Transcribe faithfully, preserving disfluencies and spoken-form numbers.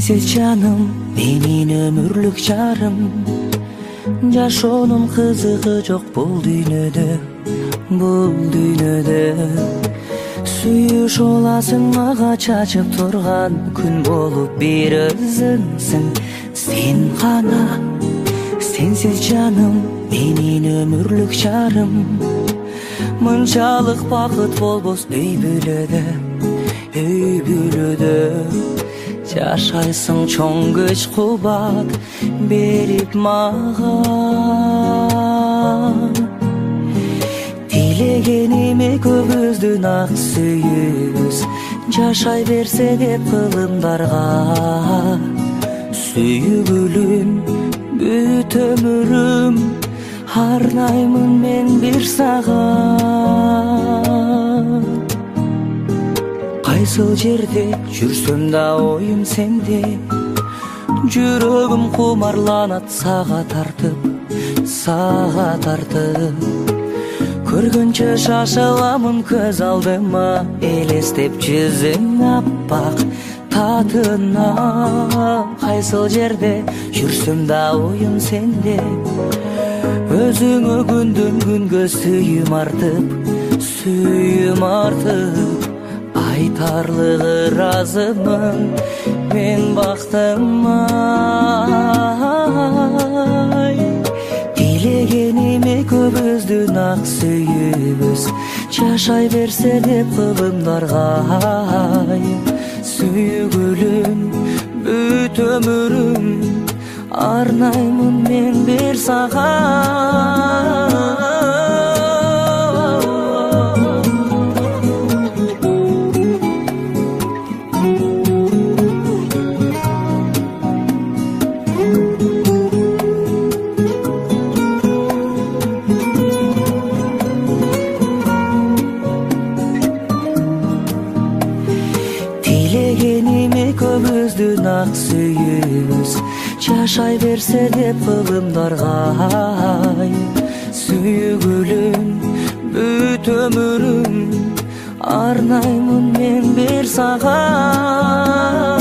Sensiz canım menin ömürlük jarım, жашоонун кызыгы жок бул дүйнөдө, бул дүйнөдө. Сүйүш оласың мага чачып турган күн болуп бир өзүңсүң сен гана. Сенсиз жаным менин өмүрлүк жарым, мынчалык бакыт болбос үй бүлөдө, үй бүлөдө. Жашайсың чоң күч кубат берип мага, тилегениме көбүздүн ак сүйүүбүз жашай берсе деп кылымдарга. Сүйгүлүм бүт өмүрүм арнаймын мен бир сага. Кайсыл жерде жүрсөм да оюм сенде, жүрөгүм кумарланат сага тартып, сага тартып. Көргөнчө шашыламын көз алдыма, элестеп жүзүң аппак татына. Кайсыл жерде жүрсөм да оюм сенде, өзүңө күндөн күнгө сүйүм артып, сүйүм артып. Айтарлыгы разымын мен бактыма, тилегениме көбүздүн ак сүйүүбүз жашай берсе деп кылымдарга. Сүйгүлүм бүт өмүрүм арнаймын мен бир сага. Тилегениме көбүздүн ак сүйүүбүз жашай берсе деп кылымдарга. Сүйгүлүм бүт өмүрүм арнаймын мен бир сага.